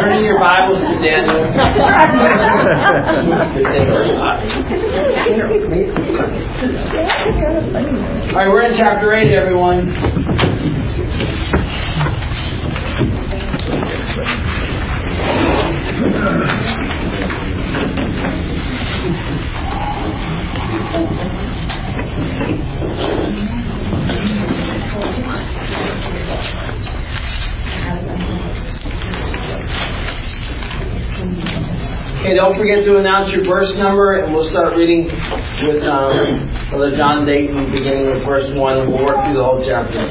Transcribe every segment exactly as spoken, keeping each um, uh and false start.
Turn in your Bibles to Daniel. All right, we're in chapter eight, everyone. Okay, don't forget to announce your verse number, and we'll start reading with um, Brother John Dayton, beginning with verse one, and we'll work through the whole chapter.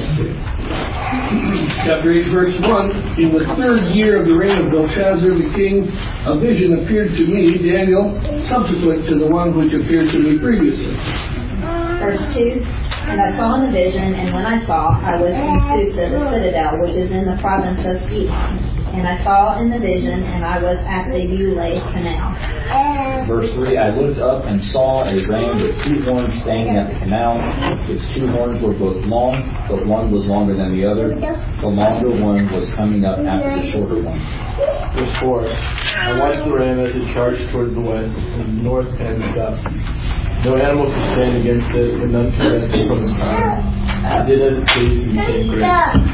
Chapter eight, verse one. In the third year of the reign of Belshazzar the king, a vision appeared to me, Daniel, subsequent to the one which appeared to me previously. Verse two. And I saw in the vision, and when I saw, I was in Susa, the citadel, which is in the province of Edom. And I saw in the vision, and I was at the Ulai canal. Verse three, I looked up and saw a ram with two horns standing at the canal. Its two horns were both long, but one was longer than the other. The longer one was coming up after the shorter one. Verse four, I watched the ram as it charged toward the west, and the north and the south. No animal could stand against it, and none could rescue from its power. It did as it pleased and became great.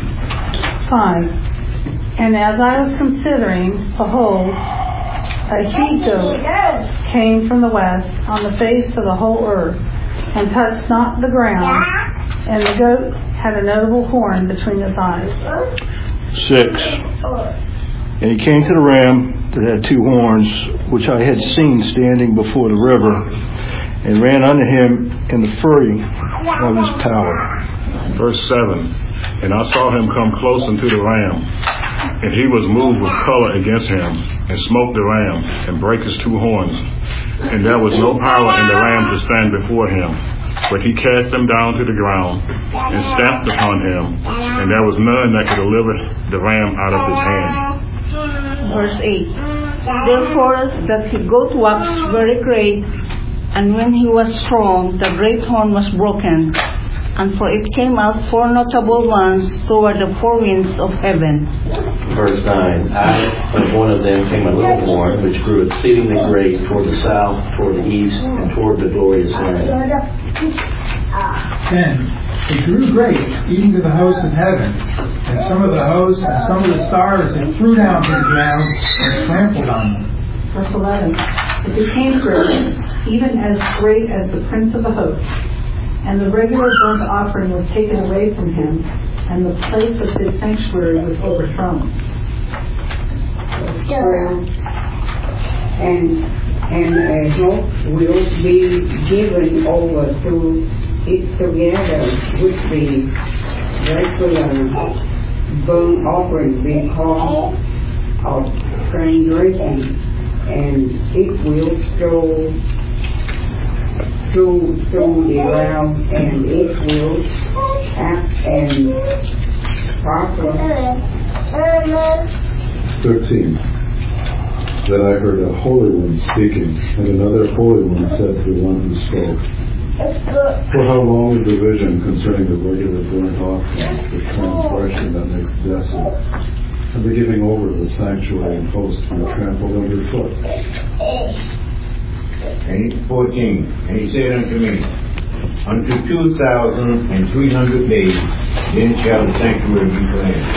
Five. And as I was considering, behold, a he-goat came from the west on the face of the whole earth, and touched not the ground, and the goat had a notable horn between its eyes. Six. And he came to the ram that had two horns, which I had seen standing before the river, and ran unto him in the fury of his power. Verse seven. And I saw him come close unto the ram, and he was moved with color against him, and smote the ram, and brake his two horns. And there was no power in the ram to stand before him, but he cast him down to the ground, and stamped upon him, and there was none that could deliver the ram out of his hand. Verse eight. Therefore doth he goat wax very great, and when he was strong, the great horn was broken. And for it came out four notable ones toward the four winds of heaven. Verse nine. Out of one of them came a little horn, which grew exceedingly great toward the south, toward the east, and toward the glorious land. Ten. It grew great, even to the hosts of heaven, and some of the hosts and some of the stars it threw down to the ground and trampled on them. Verse eleven. It became great, even as great as the prince of the host. And the regular burnt offering was taken away from him, and the place of his sanctuary was overthrown. And and a hope will be given over to it together with the regular burnt offering because of transgression, and it will throw through through the ground, and it will act and prosper. Thirteen. Then I heard a holy one speaking, and another holy one said to the one who spoke, For how long is the vision concerning the regular burnt offering, the transgression that makes desolate, and the giving over of the sanctuary and host to be trampled underfoot? And fourteen, and he said unto me, Unto two thousand and three hundred days, then shall the sanctuary be cleansed.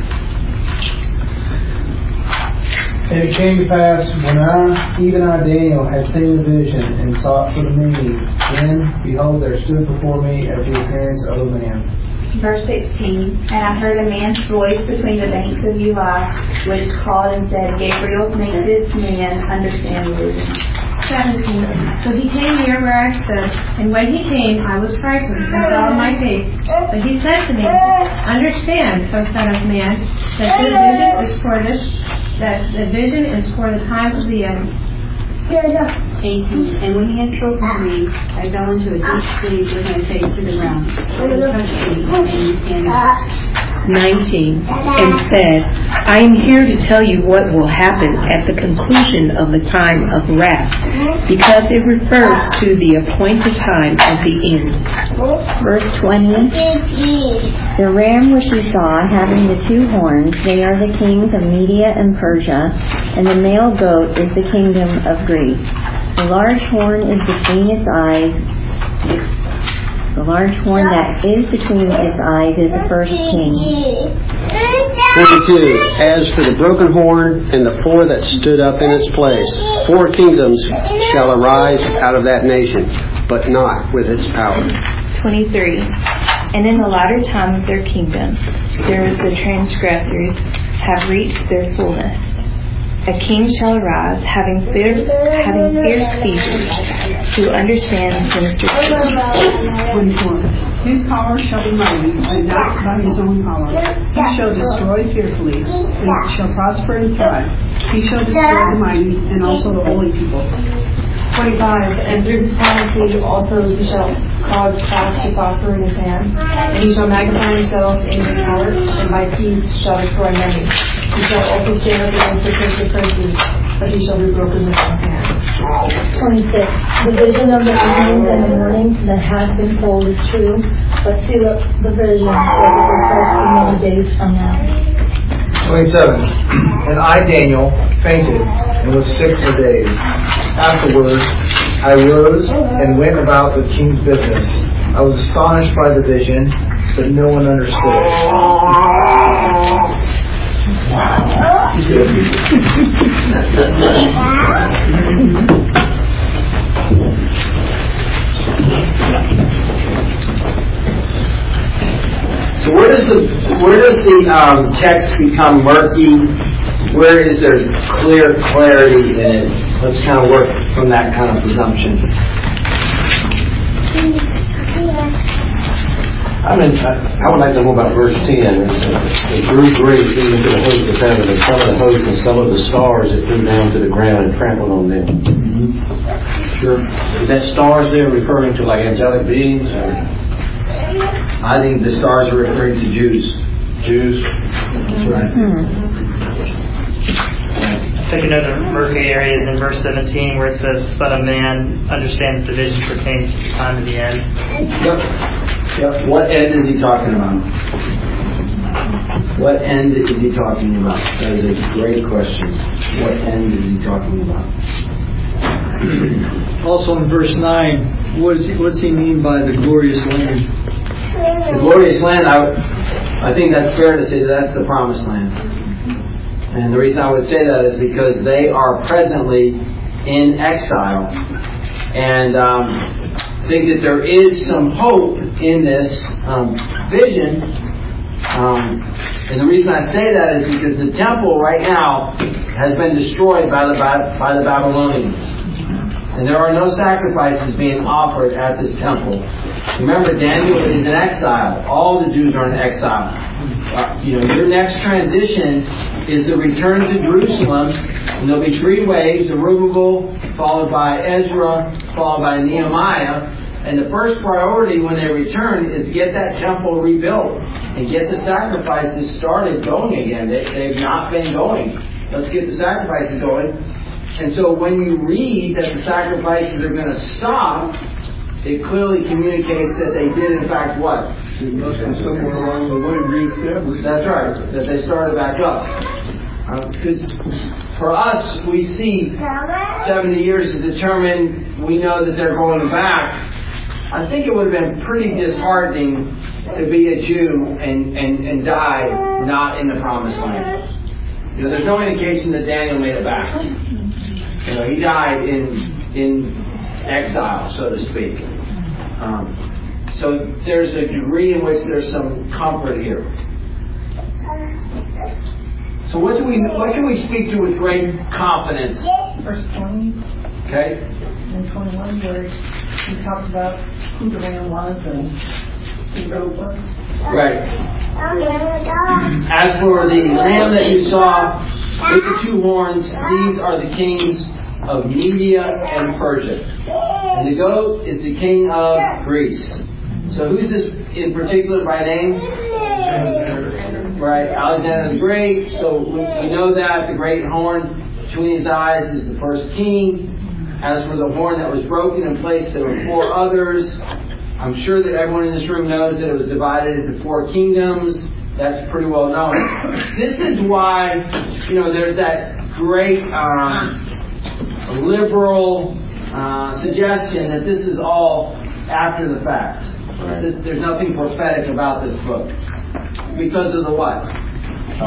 And it came to pass, when I, even I, Daniel, had seen the vision and sought for the meaning, then, behold, there stood before me as the appearance of a man. Verse sixteen. And I heard a man's voice between the banks of Ulai, which called and said, Gabriel, make this man understand the vision. seventeen. So he came near where I stood, and when he came, I was frightened and fell on my face. But he said to me, Understand, O Son of Man, that this vision is for this, that the vision is for the time of the end. eighteen. And when he had spoken to me, I fell into a deep sleep with my face to the ground. And he touched me, and he standing up. nineteen, and said, I am here to tell you what will happen at the conclusion of the time of wrath, because it refers to the appointed time of the end. Verse twenty, the ram which you saw having the two horns, they are the kings of Media and Persia, and the male goat is the kingdom of Greece. The large horn is between its eyes. The large horn that is between its eyes is the first king. twenty-two. As for the broken horn and the four that stood up in its place, four kingdoms shall arise out of that nation, but not with its power. twenty-three. And in the latter time of their kingdom, there is the transgressors have reached their fullness. A king shall arise, having fierce, having fierce speeches, to understand sinister twenty-four. His power shall be mighty, and not by his own power. He shall destroy fearfully, and shall prosper and thrive. He shall destroy the mighty, and also the holy people. twenty-five. And through his policy also he shall cause craft to prosper in his hand, and he shall magnify himself in his heart, and by peace shall destroy many. He shall also stand up against the prince of princes, but he shall be broken with his hand. twenty-six. The vision of the evenings and the mornings that has been told is true, but seal up the vision so it will refresh to many days from now. twenty-seven. And I, Daniel, fainted and was sick for days. Afterwards, I rose and went about the king's business. I was astonished by the vision, but no one understood it. So where does the where does the um, text become murky? Where is there clear clarity in it? Let's kind of work from that kind of presumption. I mean, I, I would like to know about verse ten. It grew great even to the host of heaven, and some of the hosts and some of the stars it threw down to the ground and trampled on them. Mm-hmm. Sure. Is that stars there referring to like angelic beings? Or? I think the stars are referring to Jews. Jews. That's right. Hmm. I think another murky area is in verse seventeen where it says, Son of man, understands the vision pertains to the time of the end. Yep. Yep. What end is he talking about? What end is he talking about? That is a great question. What end is he talking about? Also in verse nine, what does he, what does he mean by the glorious land? The glorious land, I, I think that's fair to say that that's the promised land. And the reason I would say that is because they are presently in exile. And um, I think that there is some hope in this um, vision. Um, and the reason I say that is because the temple right now has been destroyed by the by the Babylonians. And there are no sacrifices being offered at this temple. Remember, Daniel is in exile. All the Jews are in exile. Uh, you know, your next transition is the return to Jerusalem. And there'll be three waves: Zerubbabel, followed by Ezra, followed by Nehemiah. And the first priority when they return is to get that temple rebuilt and get the sacrifices started going again. They, they've not been going. Let's get the sacrifices going. And so when you read that the sacrifices are going to stop, it clearly communicates that they did in fact what? Somewhere along the way reestablished. That's right, that they started back up. Because uh, for us, we see seventy years to determine, we know that they're going back. I think it would have been pretty disheartening to be a Jew and, and, and die not in the promised land. You know, there's no indication that Daniel made it back. You know, he died in in exile, so to speak. Um, so there's a degree in which there's some comfort here. So what do we what can we speak to with great confidence? Verse twenty. Okay. And twenty-one, where he talks about who the ram was and who the goat was. Right. As for the lamb that you saw with the two horns, these are the kings of Media and Persia. And the goat is the king of Greece. So who's this in particular by name? Right, Alexander the Great. So we know that the great horn between his eyes is the first king. As for the horn that was broken and placed, there were four others. I'm sure that everyone in this room knows that it was divided into four kingdoms. That's pretty well known. This is why, you know, there's that great um, liberal uh, suggestion that this is all after the fact. Right. There's nothing prophetic about this book. Because of the what? Oh,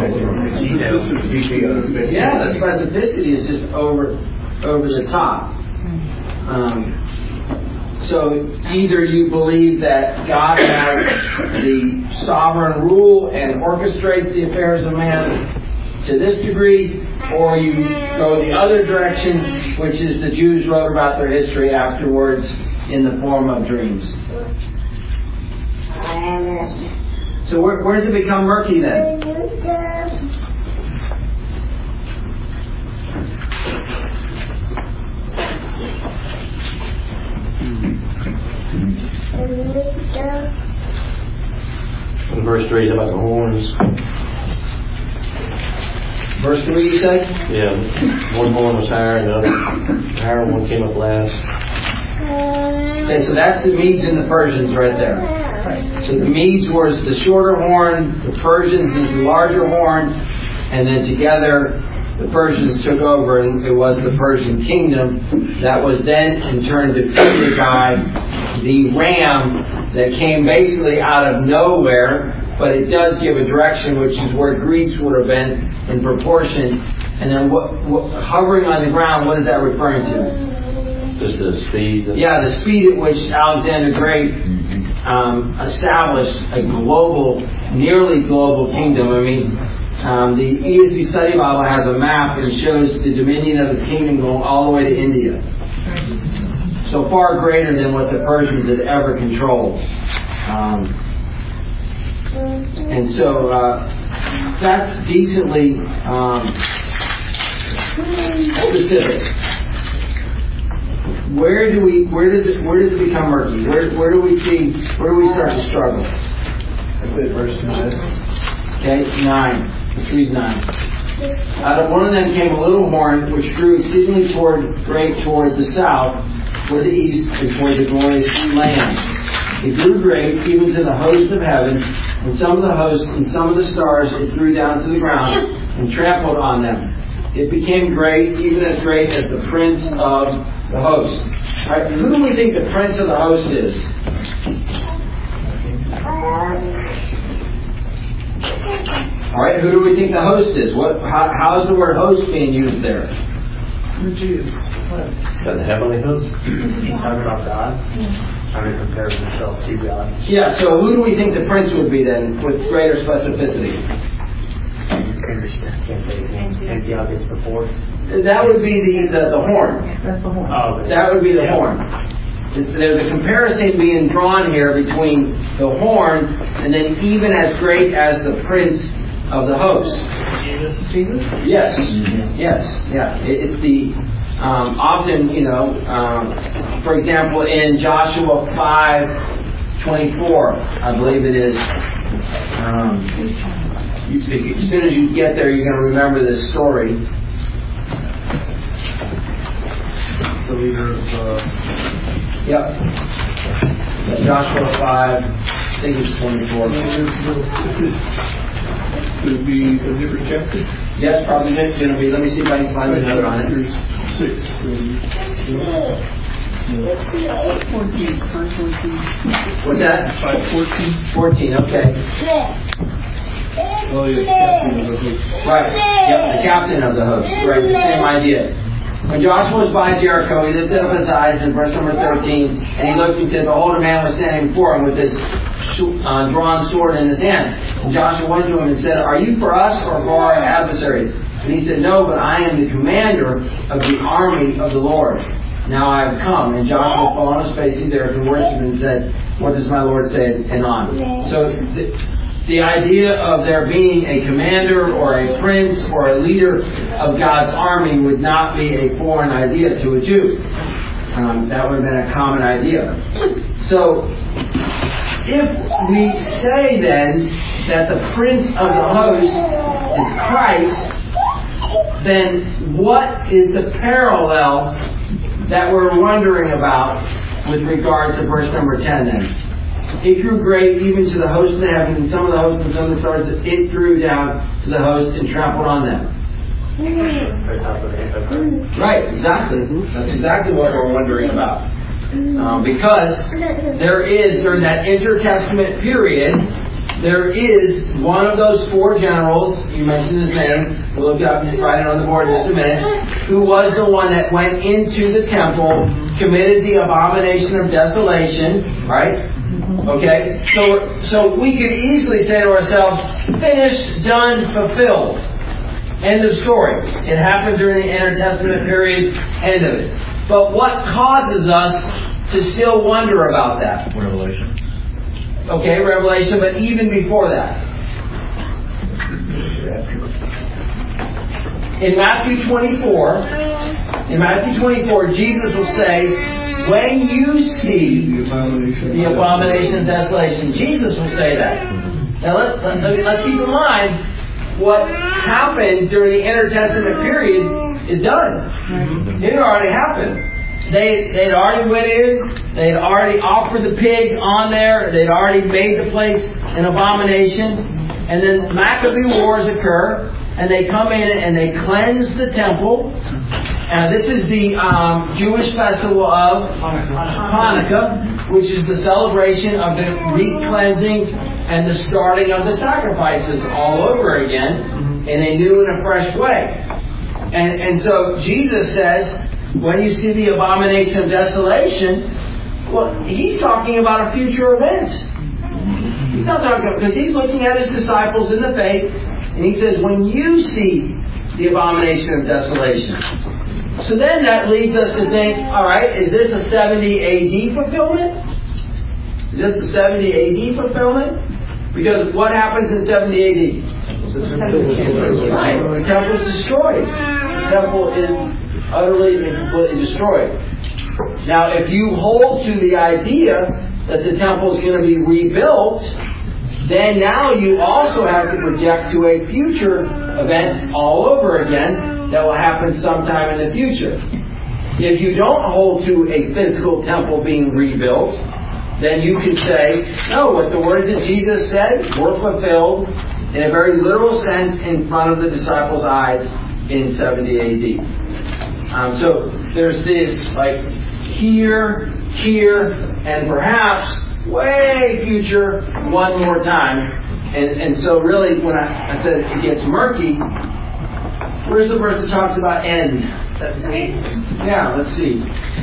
yeah, the specificity is just over over the top. Um, so either you believe that God has the sovereign rule and orchestrates the affairs of man to this degree, or you go the other direction, which is the Jews wrote about their history afterwards in the form of dreams. So where, where does it become murky then? In verse three, about the horns. Verse three, you said? Yeah. One horn was higher, and the other higher one came up last. Okay, so that's the Medes and the Persians right there. So the Medes was the shorter horn, the Persians is the larger horn, and then together the Persians took over, and it was the Persian kingdom that was then in turn defeated by the ram that came basically out of nowhere, but it does give a direction, which is where Greece would have been in proportion. And then what, what, hovering on the ground, what is that referring to? Just the speed. Yeah, the speed at which Alexander the Great um, established a global, nearly global kingdom. I mean, um, the E S V Study Bible has a map and shows the dominion of his kingdom going all the way to India. So far greater than what the Persians had ever controlled. Um, and so uh, that's decently um, specific. Where do we? Where does it? Where does it become murky? Where? Where do we see? Where do we start to struggle? Verse nine. Okay, nine. Let's read nine. Out of one of them came a little horn, which grew exceedingly toward great toward the south, toward the east, and toward the glorious land. It grew great, even to the host of heaven, and some of the hosts and some of the stars it threw down to the ground and trampled on them. It became great, even as great as the prince of the host. All right, who do we think the prince of the host is? All right, who do we think the host is? What? How, how is the word host being used there? The heavenly host. He's talking about God. Trying to compare himself to God. Yeah. So who do we think the prince would be then, with greater specificity? Antiochus before. That would be the, the, the horn. That's the horn. Oh, that would be the yeah. horn. There's a comparison being drawn here between the horn and then even as great as the prince of the host. Jesus, Jesus? Yes. Mm-hmm. Yes. Yeah. It, it's the um, often, you know, um, for example, in Joshua five twenty-four, I believe it is. Um, You, as soon as you get there, you're going to remember this story. The leader of. Uh... Yep. Joshua five, I think it's twenty-four. Could it be a different chapter? Yes, probably it's going to be. Let me see if I can find the note on it. Six. fourteen. What's that? five fourteen. fourteen, okay. Oh, yeah, captain of the host. Right. Yep, the captain of the host. Right, the same idea. When Joshua was by Jericho, he lifted up his eyes in verse number thirteen, and he looked and said, behold, a man was standing before him with this uh, drawn sword in his hand. And Joshua went to him and said, are you for us or for our adversaries? And he said, no, but I am the commander of the army of the Lord. Now I have come. And Joshua fell on his face there and worshipped and said, what does my Lord say? And on. So th- the idea of there being a commander or a prince or a leader of God's army would not be a foreign idea to a Jew. Um, that would have been a common idea. So, if we say then that the prince of the host is Christ, then what is the parallel that we're wondering about with regard to verse number ten then? It grew great even to the host of the heavens, and some of the hosts and some of the stars, it grew down to the host and trampled on them. Right, exactly. That's exactly what we're wondering about. Um, because there is, during that intertestament period, there is one of those four generals, you mentioned his name, we'll look up and write it on the board in just a minute, who was the one that went into the temple, committed the abomination of desolation, right? Okay? So, so we could easily say to ourselves, finished, done, fulfilled. End of story. It happened during the intertestament period, end of it. But what causes us to still wonder about that? Revelation. Okay, Revelation, but even before that. In Matthew twenty-four, in Matthew twenty-four, Jesus will say, when you see the abomination of desolation, Jesus will say that. Now let's, let's keep in mind, what happened during the intertestament period is done. It already happened. They, they'd already went in, they'd already offered the pig on there, they'd already made the place an abomination, and then Maccabee Wars occur, and they come in and they cleanse the temple. And this is the um, Jewish festival of Hanukkah, which is the celebration of the re-cleansing and the starting of the sacrifices all over again in a new and a fresh way. And, and so Jesus says, when you see the abomination of desolation, well, he's talking about a future event. He's not talking about, because he's looking at his disciples in the face, and he says, when you see the abomination of desolation. So then that leads us to think, alright, is this a seventy A D fulfillment? Is this a seventy A D fulfillment? Because what happens in seventy A D? Right, the temple is destroyed. The temple is utterly and completely destroyed. Now, if you hold to the idea that the temple is going to be rebuilt, then now you also have to project to a future event all over again that will happen sometime in the future. If you don't hold to a physical temple being rebuilt, then you can say, no, what the words that Jesus said were fulfilled in a very literal sense in front of the disciples' eyes in seventy A D. Um, so there's this, like, here, here, and perhaps way future one more time. And and so really, when I, I said it gets murky, where's the verse that talks about end? seventeen. Yeah, let's see.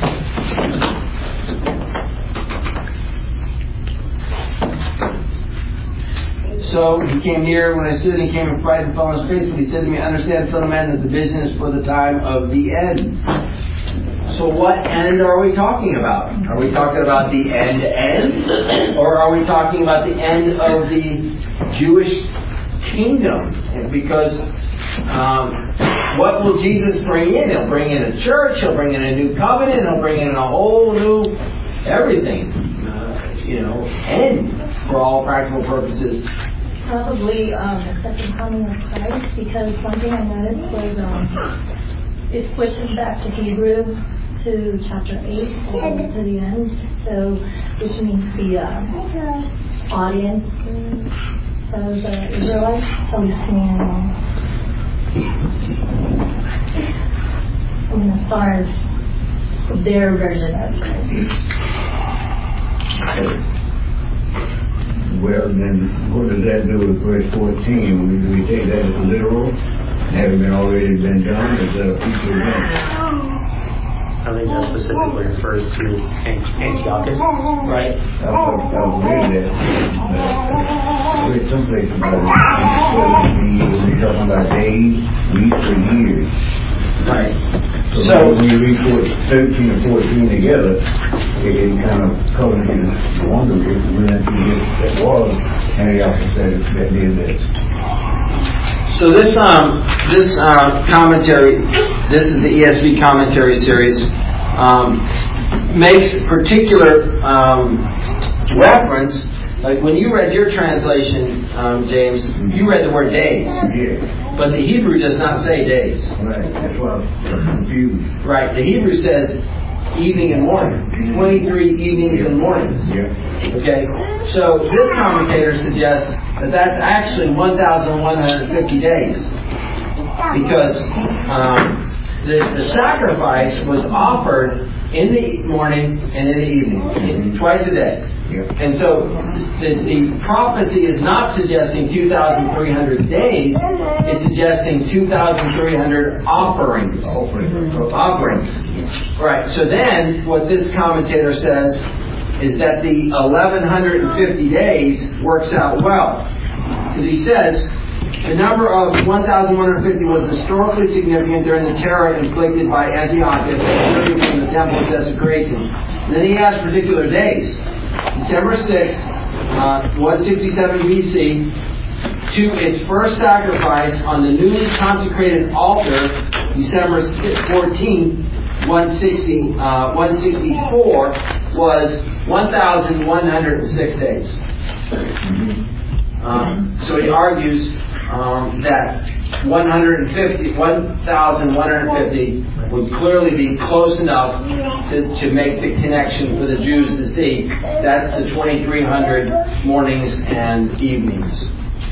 So he came near when I stood, and he came and frightened and fell on his face, but he said to me, understand, son of man, that the vision is for the time of the end. So what end are we talking about? Are we talking about the end end? Or are we talking about the end of the Jewish kingdom? And because um, what will Jesus bring in? He'll bring in a church, he'll bring in a new covenant, he'll bring in a whole new everything. Uh, you know, end for all practical purposes. Probably um, the second coming of Christ, because one thing I noticed was um, it switches back to Hebrew to chapter eight and to the end, so which means the uh, audience of the Israelites, at least to me anyway. I mean, as far as their version of Christ. Well, then what does that do with verse fourteen? Do we take that as literal? Having been already been done? Is that a future event? I think that specifically refers to Antiochus. Right. I was reading that. I read someplace about it. We're talking about days, weeks, or years. Right. So, So- when you read four- thirteen and fourteen together, it, it kind of covers you, wonder if when that that was Antioch that, that did this. So this um this uh, commentary, this is the E S V commentary series, um, makes particular um, reference. Like when you read your translation, um, James, you read the word days. Yeah. But the Hebrew does not say days. Right. That's why I'm confused. Right. The Hebrew says evening and morning. twenty-three evenings and mornings. Yeah. Okay. So this commentator suggests that that's actually one thousand one hundred fifty days. Because um, the, the sacrifice was offered in the morning and in the evening, twice a day. And so the, the prophecy is not suggesting two thousand three hundred days, it's suggesting two thousand three hundred offerings. Offerings. Right. So then what this commentator says is that the eleven fifty days works out well. Because he says the number of one thousand one hundred fifty was historically significant during the terror inflicted by Antiochus from the temple desecration. And then he has particular days. December sixth, uh, one sixty-seven B C, to its first sacrifice on the newly consecrated altar, December fourteenth, one sixty, uh, one sixty-four, was one thousand one hundred six days. Um, so he argues um, that one hundred fifty, one thousand one hundred fifty would clearly be close enough to, to make the connection for the Jews to see. That's the twenty-three hundred mornings and evenings.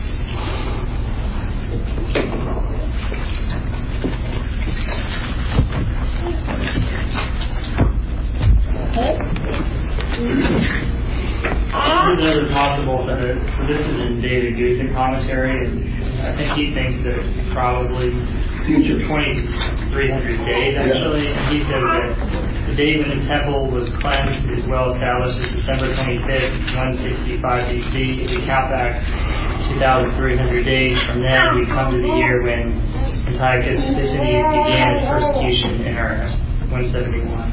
Is it possible that it, so this is in David Gusin commentary, and I think he thinks that it's probably future twenty-three hundred days actually, and he says that the day when the temple was cleansed is well established as December twenty-fifth, one sixty-five B C. If we count back two thousand three hundred days from then, we come to the year when Antiochus Epiphanes began his persecution in earnest, one seventy-one.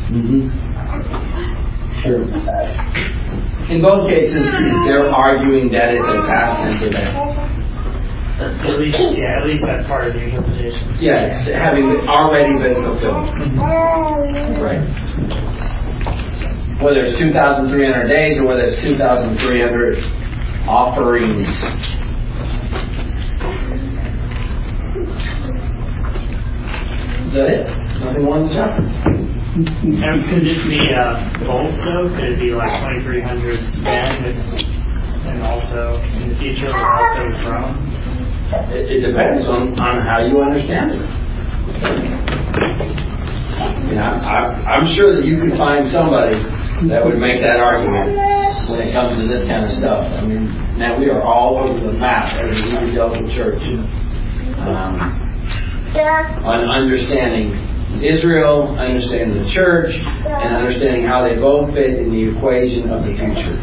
Mm-hmm. Sure. In both cases, they're arguing that it's a past tense event. At least, yeah, at least that's part of the interpretation. Yeah, having already been fulfilled. Right. Whether it's two thousand three hundred days or whether it's two thousand three hundred offerings. Is that it? Nothing more in the chapter? And could this be uh, both though? Could it be like twenty-three hundred then, and also in the future, or also from? It, it depends on, on how you understand it. Yeah, I, I'm sure that you could find somebody that would make that argument when it comes to this kind of stuff. I mean, now we are all over the map as a evangelical church um, on understanding Israel, understanding the church, and understanding how they both fit in the equation of the future.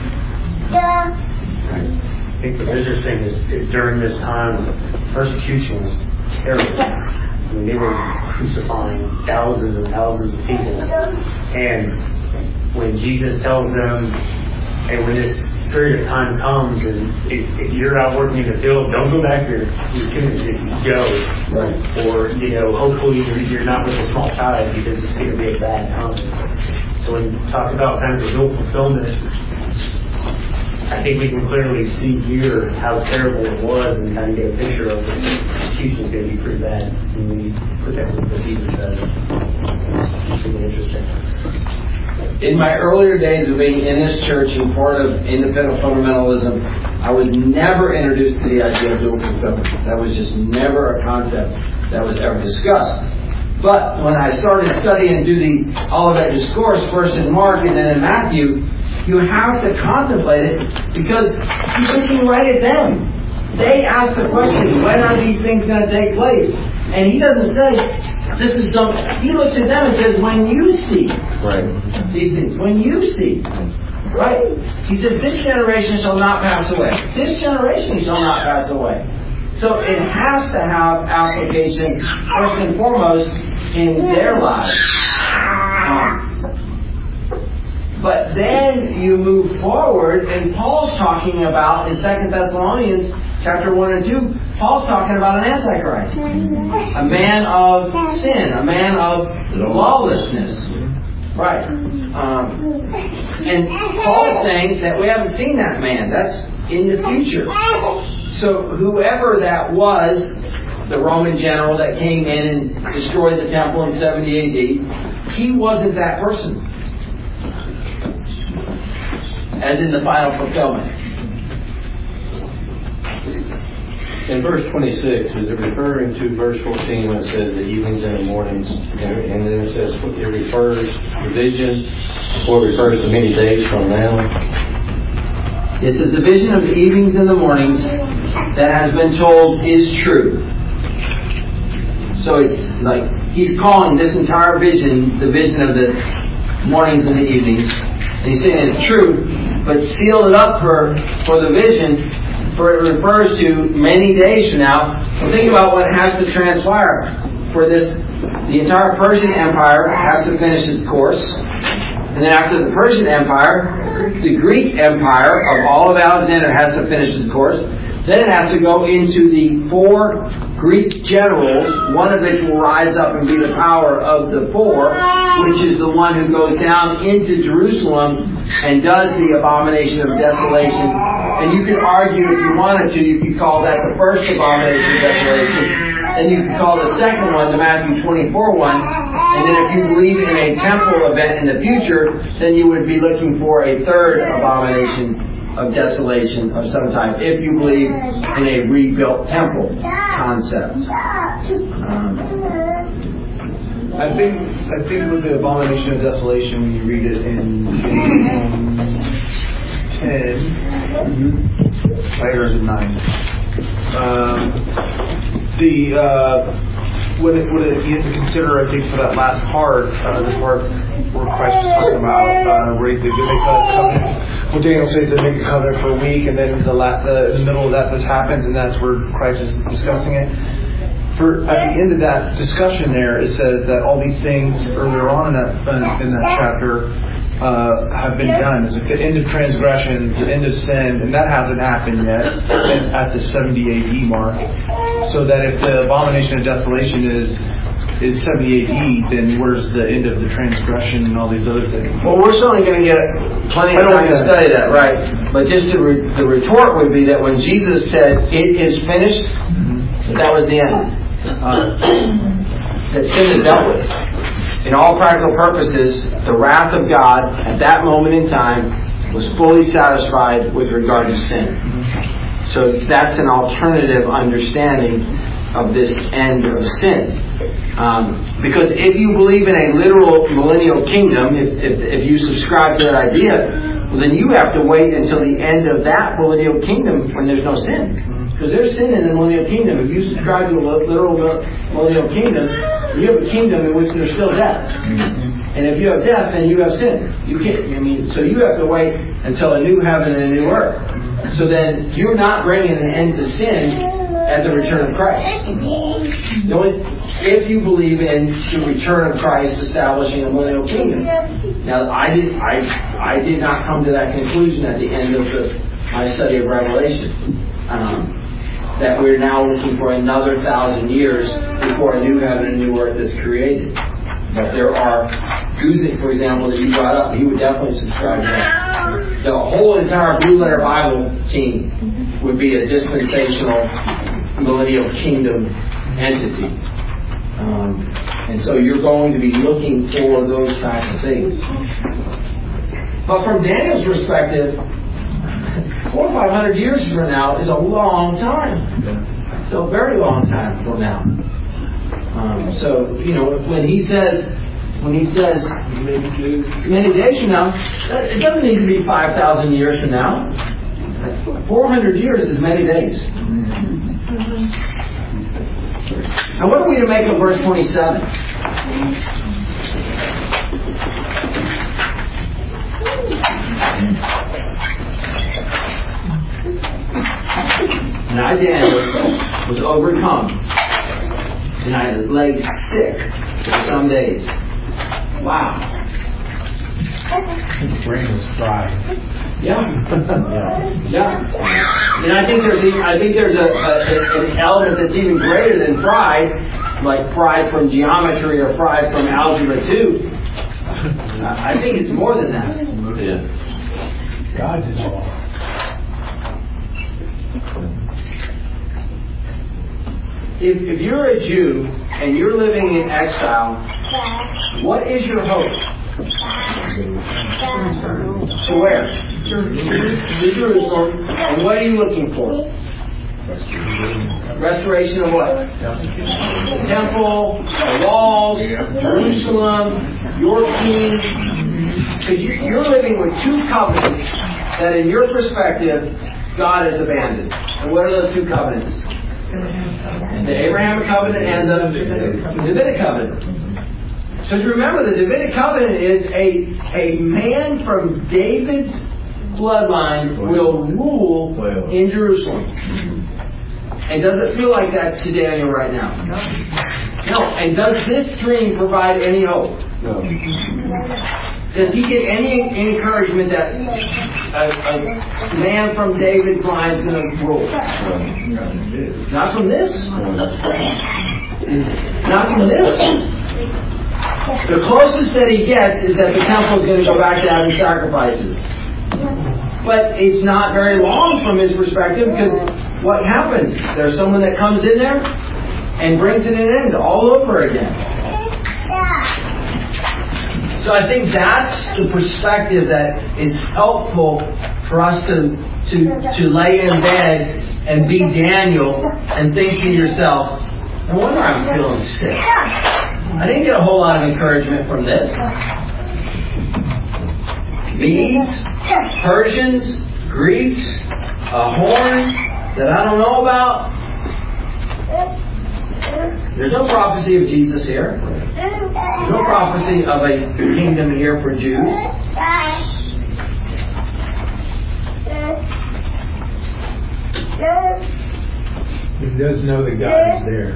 I think what's interesting is, is during this time, persecution was terrible. I mean, they were crucifying thousands and thousands of people. And when Jesus tells them, hey, when this period of time comes and if, if you're out working in the field, don't go back to your, your community, go. Right. Or, you know, hopefully you're, you're not with a small child because it's going to be a bad time. So when you talk about kind of the real fulfillment, I think we can clearly see here how terrible it was and kind of get a picture of it. Persecution is going to be pretty bad when we put that with what Jesus says. It's really interesting. In my earlier days of being in this church and part of independent fundamentalism, I was never introduced to the idea of dual fulfillment. That was just never a concept that was ever discussed. But when I started studying and do the Olivet Discourse, first in Mark and then in Matthew, you have to contemplate it because he's looking right at them. They ask the question, when are these things going to take place? And he doesn't say, this is some, he looks at them and says, when you see right. these things, when you see, right? He says, this generation shall not pass away. This generation shall not pass away. So it has to have application, first and foremost, in their lives. Um, but then you move forward, and Paul's talking about, in Second Thessalonians chapter one and two, Paul's talking about an antichrist. A man of sin, a man of lawlessness. Right. Um, and Paul's saying that we haven't seen that man. That's in the future. So whoever that was, the Roman general that came in and destroyed the temple in seventy A D, he wasn't that person. As in the final fulfillment. In verse twenty-six, is it referring to verse fourteen when it says the evenings and the mornings? And, and then it says it refers to vision, or it refers to many days from now? It says the vision of the evenings and the mornings that has been told is true. So it's like he's calling this entire vision the vision of the mornings and the evenings. And he's saying it's true, but seal it up for, for the vision, for it refers to many days from now. So think about what has to transpire for this. The entire Persian Empire has to finish its course. And then after the Persian Empire, the Greek Empire of all of Alexander has to finish its course. Then it has to go into the four Greek generals, one of which will rise up and be the power of the four, which is the one who goes down into Jerusalem and does the abomination of desolation. And you could argue, if you wanted to, you could call that the first abomination of desolation. And you could call the second one the Matthew twenty-four one. And then if you believe in a temple event in the future, then you would be looking for a third abomination of desolation of some type, if you believe in a rebuilt temple concept. Um, I think I think with the abomination of desolation, when you read it in ten, right, or is it nine? Um, the uh, what it, what it, you have to consider, I think, for that last part, uh, the part where Christ was talking about uh, where they make a covenant. Well, Daniel says they make a covenant for a week, and then the, la- the in the middle of that this happens, and that's where Christ is discussing it. For at the end of that discussion, there it says that all these things earlier on in that in that chapter uh, have been done. It's like the end of transgression, the end of sin, and that hasn't happened yet at the seventy A D mark. So that if the abomination of desolation is is seventy A D, then where's the end of the transgression and all these other things? Well, we're certainly going to get plenty of time to study that, right? But just the, re- the retort would be that when Jesus said, "It is finished," mm-hmm. that was the end. Uh, that sin is dealt with. In all practical purposes, the wrath of God at that moment in time was fully satisfied with regard to sin. So that's an alternative understanding of this end of sin. Um, because if you believe in a literal millennial kingdom, if, if, if you subscribe to that idea, well, then you have to wait until the end of that millennial kingdom when there's no sin. Because there's sin in the millennial kingdom. If you subscribe to a literal millennial kingdom, you have a kingdom in which there's still death. And if you have death, then you have sin. You can't. I mean, so you have to wait until a new heaven and a new earth. So then you're not bringing an end to sin at the return of Christ. The only, if you believe in the return of Christ establishing a millennial kingdom. Now, I did. I I did not come to that conclusion at the end of the, my study of Revelation. Um, that we're now looking for another thousand years before a new heaven and a new earth is created. But there are Guzik, for example, that you brought up. He would definitely subscribe to that. The whole entire Blue Letter Bible team would be a dispensational millennial kingdom entity. Um, and so you're going to be looking for those types of things. But from Daniel's perspective, four or five hundred years from now is a long time. It's a very long time from now. Um, so, you know, when he says, when he says many days from now, it doesn't need to be five thousand years from now. four hundred years is many days. Now, what are we to make of verse twenty-seven? And I, Daniel, was overcome and I lay sick for some days. Wow. His brain was fried. Yeah. Yeah. And I think there's even, I think there's a, a an element that's even greater than pride, like pride from geometry or pride from algebra two. I think it's more than that. Yeah. God's involved. If, if you're a Jew and you're living in exile, what is your hope? To where? To Jerusalem. And what are you looking for? Restoration of what? The temple, the walls, Jerusalem, your king. Because you, you're living with two covenants that in your perspective, God has abandoned. And what are those two covenants? The Abrahamic covenant and the Davidic covenant. So remember, the Davidic covenant is a, a man from David's bloodline will rule in Jerusalem. And does it feel like that to Daniel right now? No. And does this dream provide any hope? No. Does he get any encouragement that a, a man from David's line is going to rule? Not from this. Not from this. The closest that he gets is that the temple is going to go back to having sacrifices. But it's not very long from his perspective, because what happens? There's someone that comes in there and brings it an end all over again. So I think that's the perspective that is helpful for us to, to, to lay in bed and be Daniel and think to yourself, no wonder I'm feeling sick. I didn't get a whole lot of encouragement from this. Medes, Persians, Greeks, a horn that I don't know about. There's no prophecy of Jesus here. There's no prophecy of a kingdom here for Jews. He does know that God is there.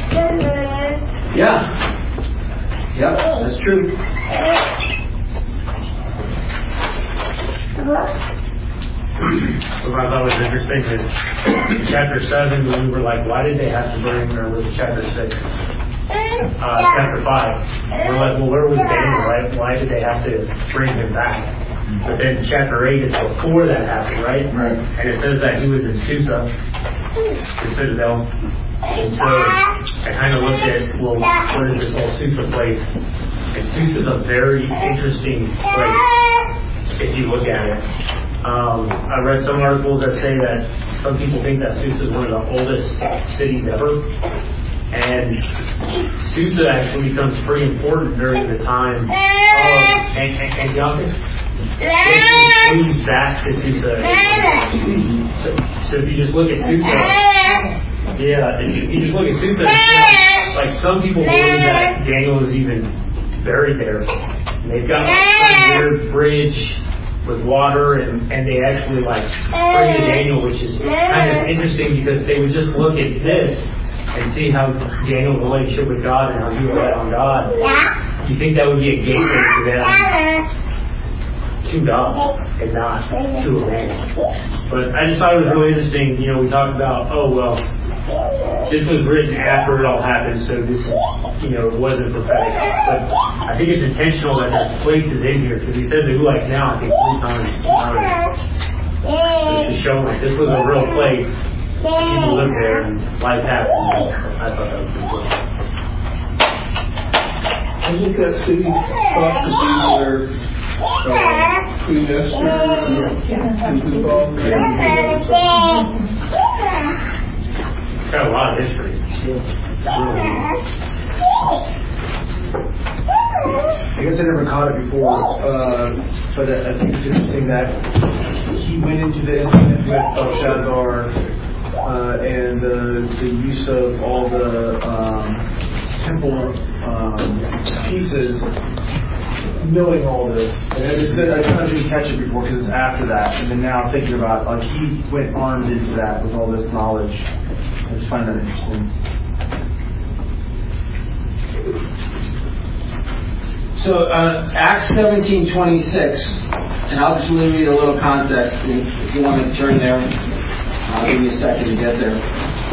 Yeah. Yep, that's true. What I thought was interesting is in chapter seven, when we were like, why did they have to bring, or was it chapter six? Uh, chapter five. We're like, well, where was Daniel, right? Why did they have to bring him back? But then chapter eight is before that happened, right? Right. And it says that he was in Susa, the citadel. And so I kind of looked at, well, what is this whole Susa place? And Susa is a very interesting place if you look at it. Um, I read some articles that say that some people think that Susa is one of the oldest cities ever. And Susa actually becomes pretty important during the time of Antiochus. It moves back to Susa. So, so if you just look at Susa, yeah, if you just look at Susa, like some people believe that Daniel is even buried there. And they've got like some weird bridge with water, and, and they actually like bring to Daniel, which is kind of interesting because they would just look at this and see how Daniel's relationship with God and how he relied on God. You think that would be a gateway to them to God and not to a man. But I just thought it was really interesting. You know, we talked about, oh, well, this was written after it all happened, so this, you know, it wasn't prophetic. But I think it's intentional that there's places in here, because he said the like now, I think three times. Just to show like this was a real place. People lived there and life happened. I thought that was pretty cool. I think that city prophecy where uh, Queen Esther is involved in It's got a lot of history. I guess I never caught it before, uh, but I, I think it's interesting that he went into the incident with Belshazzar uh, and the, the use of all the um, temple um, pieces, knowing all this. And it's good, I kind of didn't catch it before because it's after that. And then now I'm thinking about, like, he went armed into that with all this knowledge. I just find that interesting. So uh, Acts seventeen twenty-six, and I'll just read a little context. If you want to turn there, I'll give you a second to get there.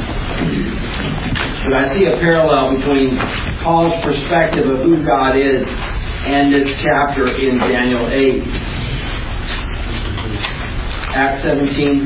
But I see a parallel between Paul's perspective of who God is and this chapter in Daniel eight. Acts seventeen.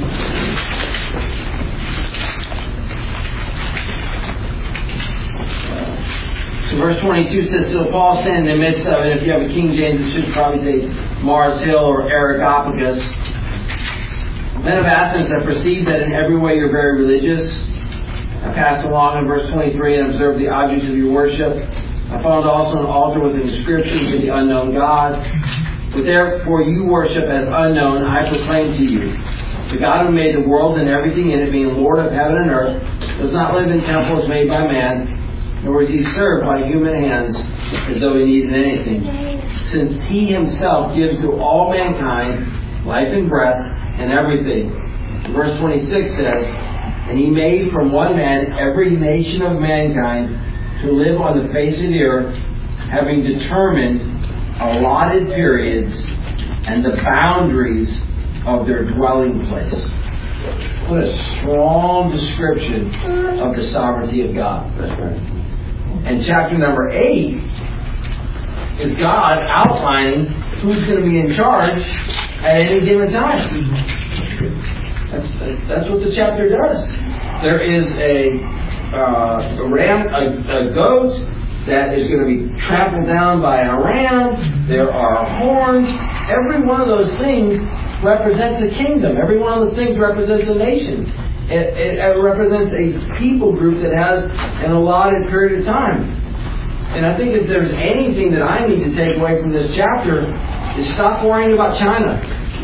So verse twenty-two says, so Paul standing in the midst of it, if you have a King James, it should probably say Mars Hill or Areopagus. Men of Athens, I perceive that in every way you're very religious. I passed along in verse twenty-three and observed the objects of your worship. I found also an altar with an inscription to the unknown God. But therefore you worship as unknown, I proclaim to you. The God who made the world and everything in it, being Lord of heaven and earth, does not live in temples made by man, nor is he served by human hands as though he needed anything, since he himself gives to all mankind life and breath and everything. Verse twenty-six says, and he made from one man every nation of mankind to live on the face of the earth, having determined allotted periods and the boundaries of their dwelling place. What a strong description of the sovereignty of God. That's right. And chapter number eight is God outlining who's going to be in charge at any given time. That's, that's what the chapter does. There is a, uh, a ram, a, a goat that is going to be trampled down by a ram. There are horns. Every one of those things represents a kingdom. Every one of those things represents a nation. It, it, it represents a people group that has an allotted period of time. And I think if there's anything that I need to take away from this chapter is stop worrying about China.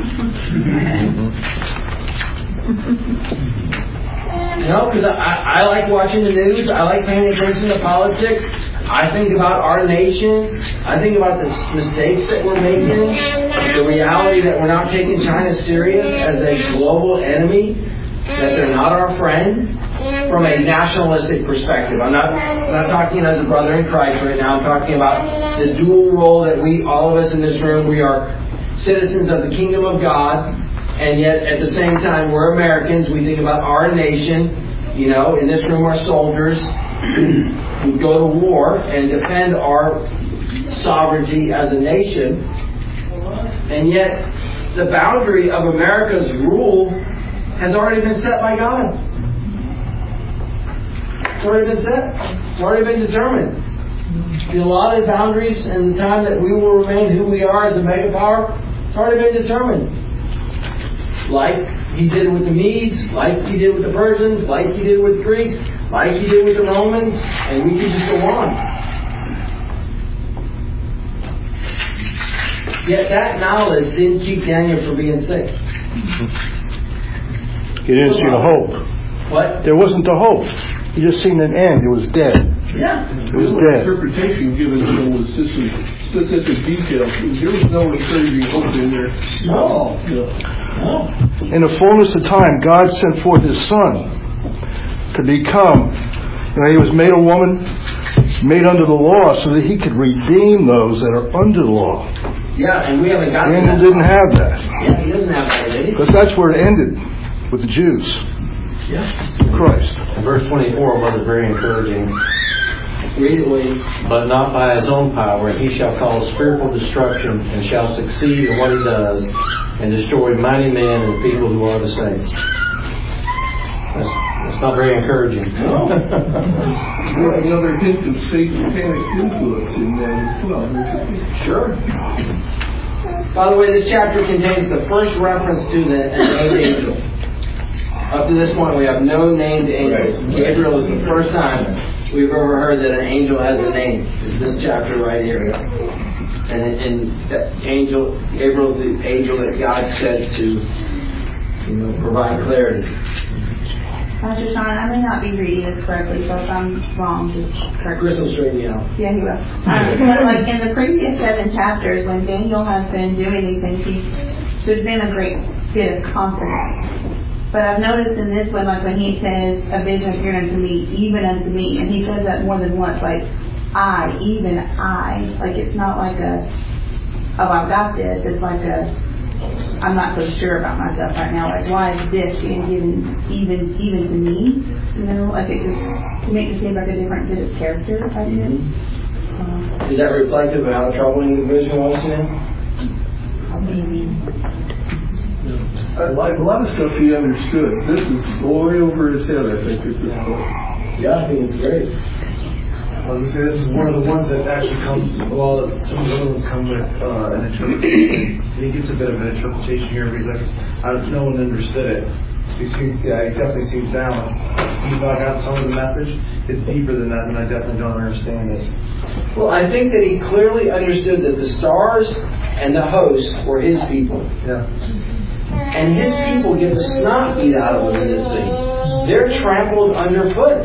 You know, because I, I like watching the news. I like paying attention to politics. I think about our nation. I think about the mistakes that we're making. The reality that we're not taking China serious as a global enemy. That they're not our friend. From a nationalistic perspective. I'm not, I'm not talking as a brother in Christ right now. I'm talking about the dual role that we, all of us in this room, we are citizens of the kingdom of God. And yet, at the same time, we're Americans. We think about our nation. You know, in this room are soldiers who go to war and defend our sovereignty as a nation. And yet, the boundary of America's rule has already been set by God. It's already been set. It's already been determined. The allotted boundaries and the time that we will remain who we are as a mega power, it's already been determined. Like he did with the Medes, like he did with the Persians, like he did with the Greeks, like he did with the Romans, and we can just go on. Yet that knowledge didn't keep Daniel from being sick. He didn't see the hope. What? There wasn't the hope. He just seen an end. It was dead. Yeah. It was The dead. interpretation given to him was just some specific details. There was no encouraging hope in there. No. No. In the fullness of time, God sent forth His Son to become, you know, He was made a woman, made under the law, so that He could redeem those that are under the law. Yeah, and we haven't got Daniel that. didn't have that. Yeah, he doesn't have that, did he? Because that's where it ended, with the Jews. Yeah. Christ. And verse twenty-four was very encouraging. Read it, William. But not by his own power, and he shall cause fearful destruction, and shall succeed in what he does, and destroy mighty men and people who are the saints. That's, that's not very encouraging. No. Another hint of satanic influence in that as well. Sure. By the way, this chapter contains the first reference to the named angel. Up to this point, we have no named angels. Gabriel is the first time we've ever heard that an angel has a name. It's this chapter right here. And, and that angel, Gabriel is the angel that God said to, you know, provide clarity. Pastor Sean, I may not be reading this correctly, so if I'm wrong, just correct me. Chris will straighten you out. Yeah, he will. Um, but like in the previous seven chapters, when Daniel has been doing these things, he, there's been a great bit of confidence. But I've noticed in this one, like when he says, a vision appeared unto me, even unto me, and he says that more than once, like, I, even I. Like, it's not like a, oh, I've got this. It's like a, I'm not so sure about myself right now. Like, why is this being given even even to me? You know, like it just to make it seem like a different bit of character, I guess. Um, Is that reflective of how troubling the vision was to him? maybe. I like a lot of stuff he understood. This is way over his head, I think, at this point. Yeah, I think it's great. I was going to say, this is one of the ones that actually comes, well, some of the other ones come with uh, an interpretation. He gets a bit of an interpretation here, but he's like, I, no one understood it. He seems, yeah, he definitely seems down. Even though I got some of the message, it's deeper than that, and I definitely don't understand it. Well, I think that he clearly understood that the stars and the host were his people. Yeah. And his people get the snot beat out of them in this thing. They're trampled underfoot.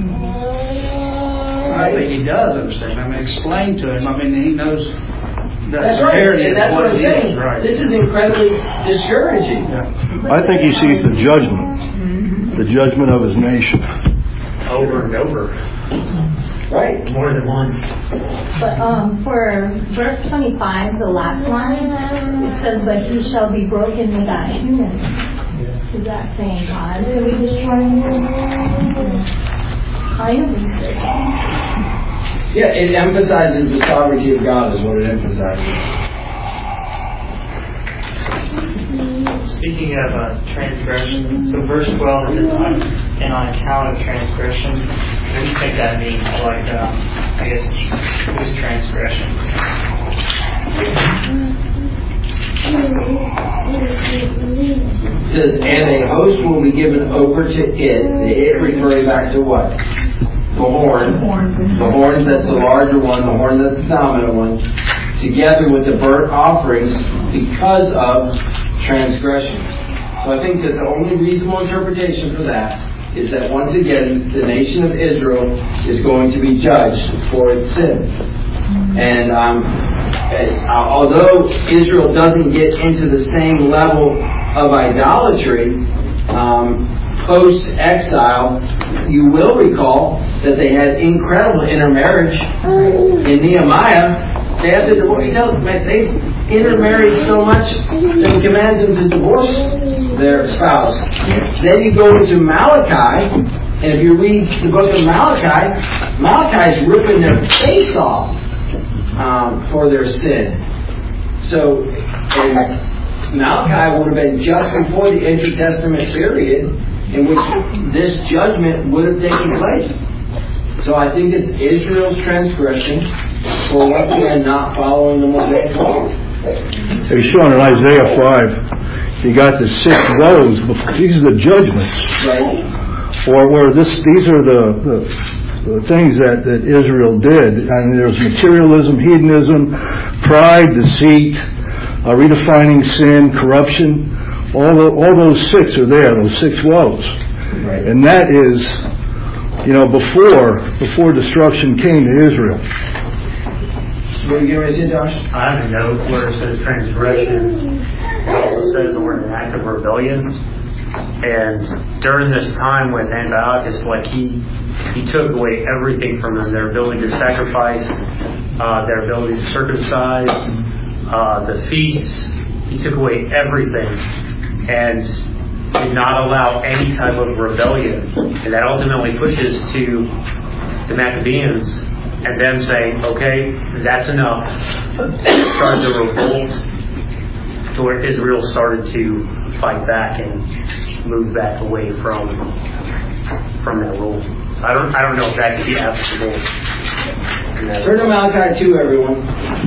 I think he does understand. I mean, explain to him. I mean, he knows the That's right. severity And of that's what what I'm it saying. is. Right. This is incredibly discouraging. Yeah. I think he sees the judgment, the judgment of his nation. Over and over. Right. More than once. But um, for verse twenty-five, the last line, it says, "But he shall be broken without humans." Is that saying God will be destroying him? Kind of research. Yeah, it emphasizes the sovereignty of God is what it emphasizes. Speaking of uh, transgression, so verse twelve is on, and on account of transgression. What do you think that means? Like, uh, I guess, whose transgression? It says, and a host will be given over to it. The it referring back to what? The horn. The horn that's the larger one, the horn that's the dominant one, together with the burnt offerings because of transgression. So I think that the only reasonable interpretation for that is that once again the nation of Israel is going to be judged for its sin. And, um, and uh, although Israel doesn't get into the same level of idolatry, um, post-exile, you will recall that they had incredible intermarriage. In Nehemiah, they had to divorce. He tells them they intermarried so much that he commands them to divorce their spouse. Then you go into Malachi, and if you read the book of Malachi, Malachi's ripping their face off um, for their sin. So, and Malachi would have been just before the intertestament period in which this judgment would have taken place. So I think it's Israel's transgression for once again not following the Mosaic law. Hey, Sean, in Isaiah five, you got the six woes. These are the judgments. Right. Or where this, these are the, the, the things that, that Israel did. And there's materialism, hedonism, pride, deceit, uh, redefining sin, corruption. All the, all those six are there, those six woes. Right. And that is, you know, before before destruction came to Israel. What are you going to say, Josh? I have a note where it says transgression. It also says the word an act of rebellion. And during this time with Antiochus, like he he took away everything from them: their ability to sacrifice, uh, their ability to circumcise, uh, the feasts. He took away everything and did not allow any type of rebellion. And that ultimately pushes to the Maccabees and them saying, okay, that's enough. Started to revolt to where Israel started to fight back and move back away from from that rule. I don't I don't know if that could be applicable. Turn to Malachi two, everyone.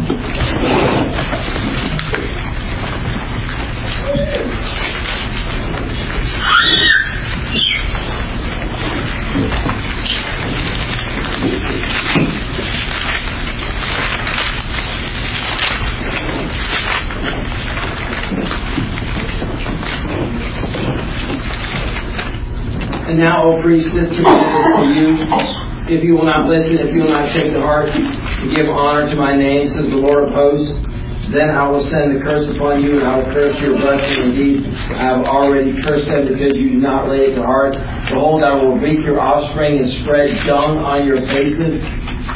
And now, O priest, this command is for you. If you will not listen, if you will not take to heart to give honor to my name, says the Lord of hosts, then I will send the curse upon you, and I will curse your blessing. Indeed, I have already cursed them because you do not lay it to heart. Behold, I will reap your offspring and spread dung on your faces.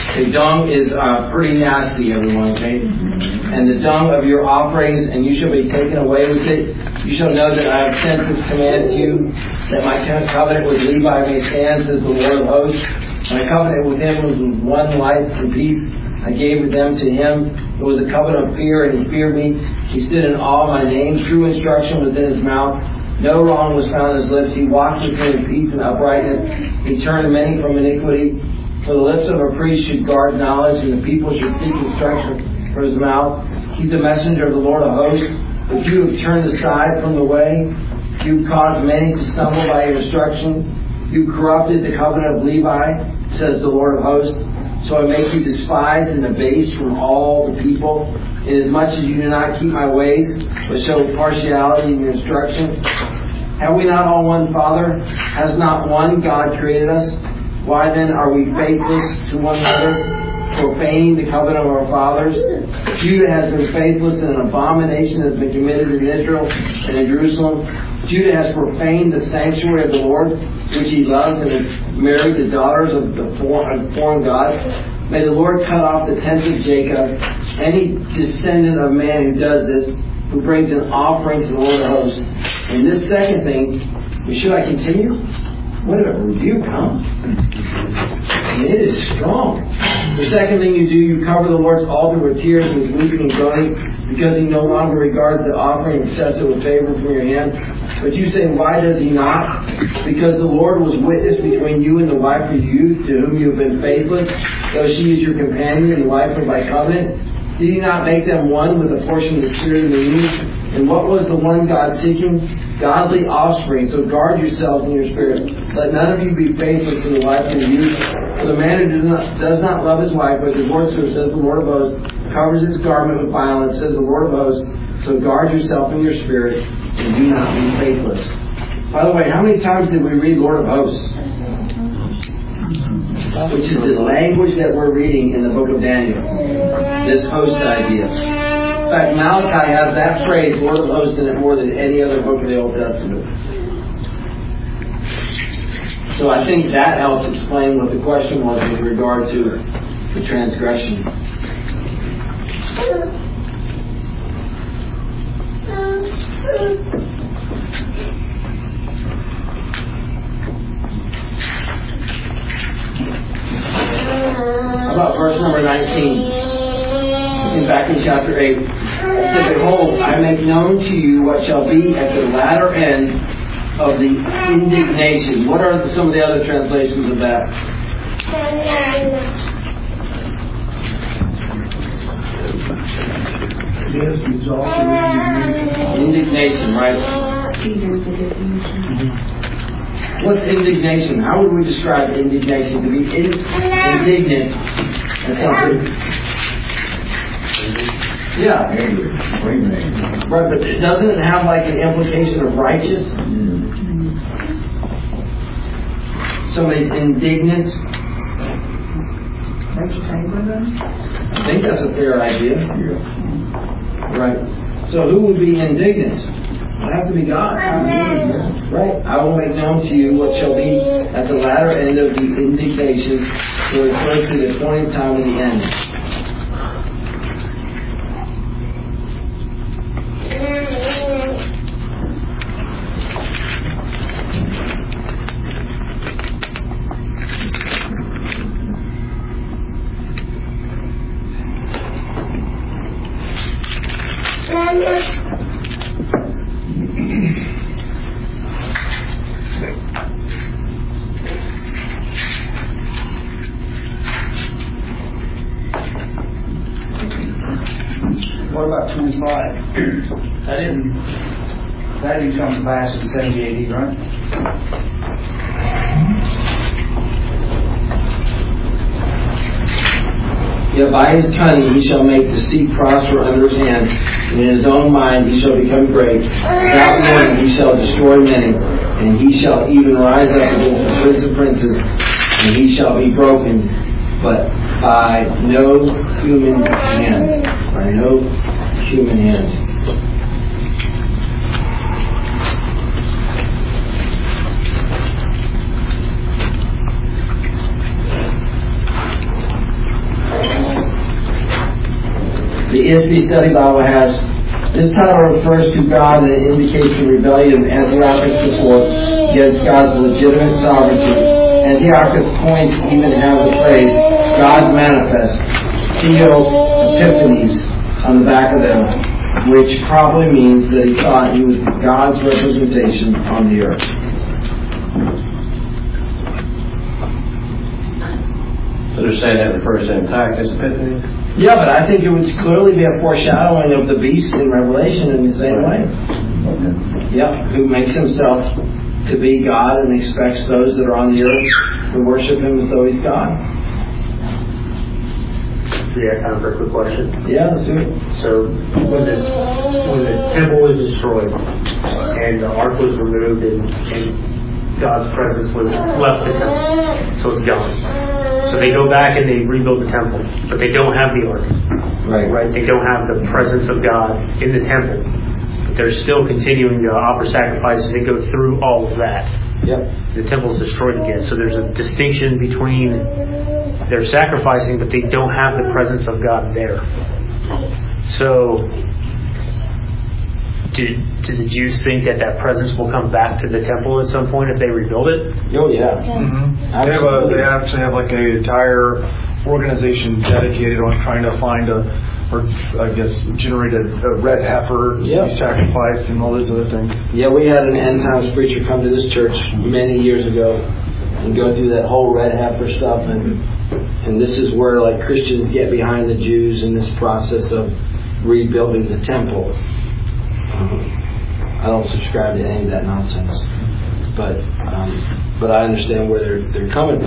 The dung is uh, pretty nasty, everyone, okay? And the dung of your offerings, and you shall be taken away with it. You shall know that I have sent this command to you, that my covenant with Levi may stand, says the Lord of hosts. My covenant with him was with one life and peace. I gave them to him. It was a covenant of fear, and he feared me. He stood in awe of my name. True instruction was in his mouth. No wrong was found in his lips. He walked with me in peace and uprightness. He turned many from iniquity. For the lips of a priest should guard knowledge, and the people should seek instruction for his mouth. He's a messenger of the Lord of hosts. But you have turned aside from the way. You've caused many to stumble by your instruction. You corrupted the covenant of Levi, says the Lord of hosts. So I make you despised and abased from all the people, inasmuch as you do not keep my ways, but show partiality in your instruction. Have we not all one Father? Has not one God created us? Why then are we faithless to one another, profaning the covenant of our fathers? Judah has been faithless, and an abomination has been committed in Israel and in Jerusalem. Judah has profaned the sanctuary of the Lord, which he loves, and has married the daughters of the foreign, foreign gods. May the Lord cut off the tents of Jacob, any descendant of man who does this, who brings an offering to the Lord of hosts. And this second thing, should I continue? What a rebuke, huh? And it is strong. The second thing you do, you cover the Lord's altar with tears and with weeping and groaning, because he no longer regards the offering and accepts it with favor from your hand. But you say, why does he not? Because the Lord was witness between you and the wife of your youth, to whom you have been faithless, though she is your companion and wife of my covenant. Did he not make them one with a portion of the Spirit in the union? And what was the one God seeking? Godly offspring. So guard yourselves in your spirit. Let none of you be faithless to the wife of your youth. For the man who does not, does not love his wife, but divorces her, says the Lord of hosts, covers his garment with violence, says the Lord of hosts. So guard yourself in your spirit, and do not be faithless. By the way, how many times did we read Lord of hosts? Which is the language that we're reading in the book of Daniel. This host idea. In fact, Malachi has that phrase, Lord of hosts, in it more than any other book of the Old Testament. So I think that helps explain what the question was with regard to the transgression. How about verse number nineteen? In back in chapter eight. It said, behold, I make known to you what shall be at the latter end of the indignation. What are some of the other translations of that? Yes, resolve indignation, right? What's indignation? How would we describe indignation? To be in, indignant at something. Yeah. Right, but doesn't it have like an implication of righteous? Somebody's indignant. I think that's a fair idea. Right. So who would be indignant? It would have to be God. Right. I will make known to you what shall be at the latter end of the indignation. So it refers to the appointed time of the end. What about twenty-five? That didn't, that didn't come to pass in seventy A D, right? Yeah, by his cunning he shall make deceit prosper under his hand, and in his own mind he shall become great. Without warning he shall destroy many, and he shall even rise up against the prince of princes, and he shall be broken, but by no human hand. By no human hand. The E S V Study Bible has, this title refers to God and it indicates the rebellion of Antiochus the Fourth against God's legitimate sovereignty. Antiochus points even have the phrase, God manifest, Theo Epiphanes, on the back of them, which probably means that he thought he was God's representation on the earth. So they're saying that refers to Antiochus Epiphanes? Yeah, but I think it would clearly be a foreshadowing of the beast in Revelation in the same way. Okay. Yeah, who makes himself to be God and expects those that are on the earth to worship him as though he's God. Do you have time for a quick question? Yeah, let's do it. So when the when the temple was destroyed and the ark was removed and, and God's presence was left the temple, so it's gone. So they go back and they rebuild the temple, but they don't have the ark. Right. Right. They don't have the presence of God in the temple. But they're still continuing to offer sacrifices and go through all of that. Yep. The temple is destroyed again. So there's a distinction between they're sacrificing, but they don't have the presence of God there. So do, do the Jews think that that presence will come back to the temple at some point if they rebuild it? Oh, yeah. Mm-hmm. They, have a, they actually have like an entire organization dedicated on trying to find a, or I guess generate a, a red heifer to yep. be sacrificed and all those other things. Yeah, we had an end times preacher come to this church many years ago and go through that whole red heifer stuff, and and this is where like Christians get behind the Jews in this process of rebuilding the temple. Um, I don't subscribe to any of that nonsense, but um, but I understand where they're they're coming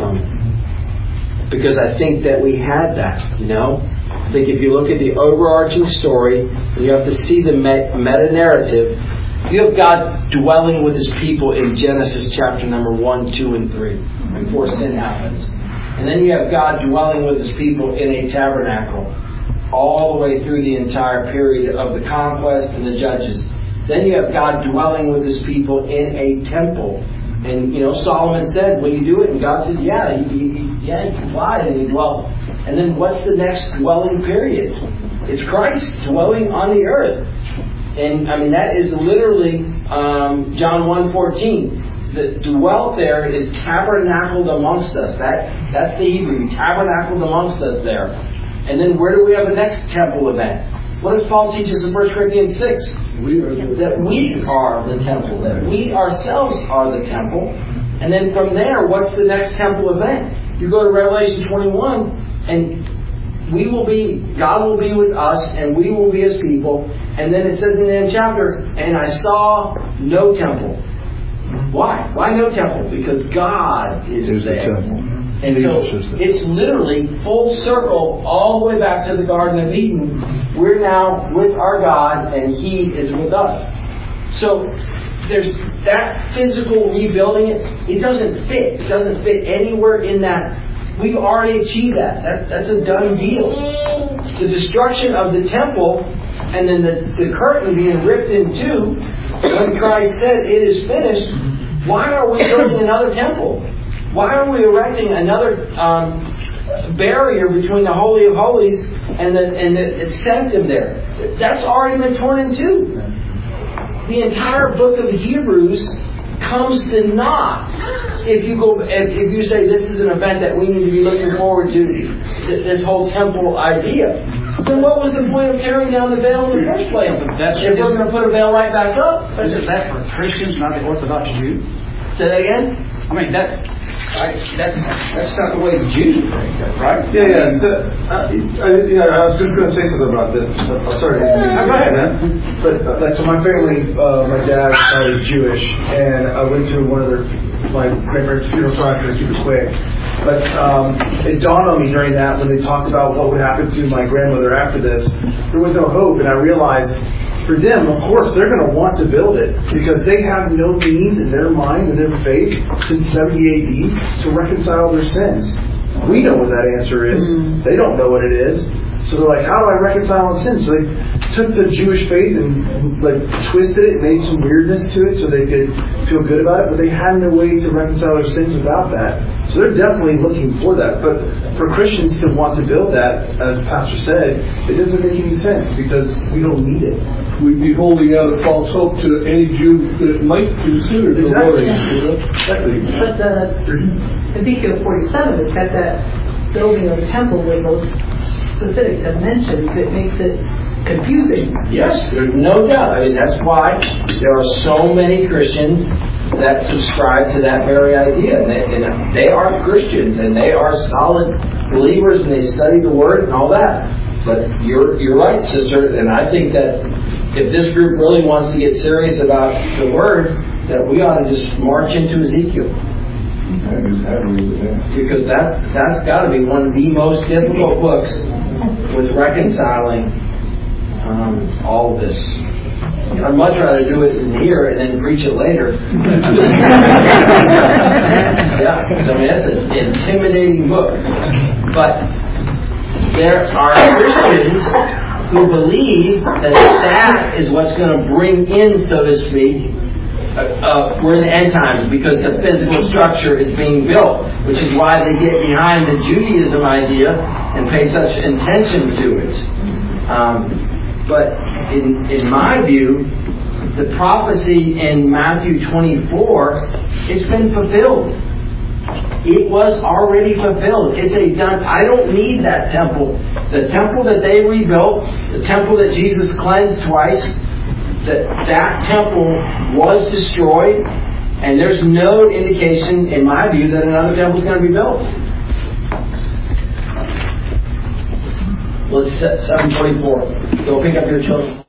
from, because I think that we had that. You know, I think if you look at the overarching story, and you have to see the meta narrative. You have God dwelling with His people in Genesis chapter number one, two, and three, before sin happens, and then you have God dwelling with His people in a tabernacle all the way through the entire period of the conquest and the judges. Then you have God dwelling with His people in a temple. And, you know, Solomon said, will you do it? And God said, yeah, he, he, yeah, he complied and he dwelt. And then what's the next dwelling period? It's Christ dwelling on the earth. And, I mean, that is literally um, John one fourteen. The dwelt there is tabernacled amongst us. That That's the Hebrew, tabernacled amongst us there. And then where do we have the next temple event? What does Paul teach us in First Corinthians six? We are the, that we are the temple. That we ourselves are the temple. And then from there, what's the next temple event? You go to Revelation twenty-one, and we will be, God will be with us, and we will be His people. And then it says in the end chapter, and I saw no temple. Why? Why no temple? Because God is There's there. The temple. And so it's literally full circle all the way back to the Garden of Eden. We're now with our God and He is with us. So there's that physical rebuilding. It, it doesn't fit. It doesn't fit anywhere in that. We've already achieved that. that. That's a done deal. The destruction of the temple and then the, the curtain being ripped in two, when Christ said it is finished, why are we building another temple? Why are we erecting another um, barrier between the Holy of Holies and the, and the sanctum there? That's already been torn in two. The entire book of Hebrews comes to naught if you go if, if you say this is an event that we need to be looking forward to, this whole temple idea. Then what was the point of tearing down the veil in the first place? That's if we're going to put a veil right back up. But is that for Christians, not the Orthodox Jew? Say that again? I mean, that's I, that's that's not the way the Jews would think that, right? Yeah, yeah. So, uh, I, yeah, I was just going to say something about this. Uh, sorry. Oh, go ahead, man. But uh, like, so my family, uh, my dad uh, is Jewish, and I went to one of their my grandparents' funeral, so I have to keep it quick. But um, it dawned on me during that when they talked about what would happen to my grandmother after this, there was no hope, and I realized. For them, of course, they're going to want to build it because they have no means in their mind and their faith since seventy A D to reconcile their sins. We know what that answer is. Mm-hmm. They don't know what it is. So they're like, how do I reconcile sins? So they took the Jewish faith and, and like twisted it, made some weirdness to it so they could feel good about it, but they had no way to reconcile their sins without that. So they're definitely looking for that. But for Christians to want to build that, as Pastor said, it doesn't make any sense because we don't need it. We'd be holding out a false hope to any Jew that might consider the Exactly. Lord. You know? Exactly. But the Ezekiel forty-seven has got that building of the temple with those specific dimensions that makes it confusing. Yes, there's no doubt. I mean, that's why there are so many Christians that subscribe to that very idea. And they, and they are Christians, and they are solid believers, and they study the Word and all that. But you're you're right, sister, and I think that if this group really wants to get serious about the Word, that we ought to just march into Ezekiel. Because that, that's got to be one of the most difficult books with reconciling um, all of this. I'd much rather do it in here and then preach it later. Yeah, I mean, that's an intimidating book. But there are Christians who believe that that is what's going to bring in, so to speak, uh, uh, we're in the end times because the physical structure is being built, which is why they get behind the Judaism idea and pay such attention to it. Um, but in in my view, the prophecy in Matthew twenty-four, it's been fulfilled. It was already fulfilled. It's a done. I don't need that temple. The temple that they rebuilt, the temple that Jesus cleansed twice, that that temple was destroyed, and there's no indication, in my view, that another temple is going to be built. Let's set seven forty-four. Go pick up your children.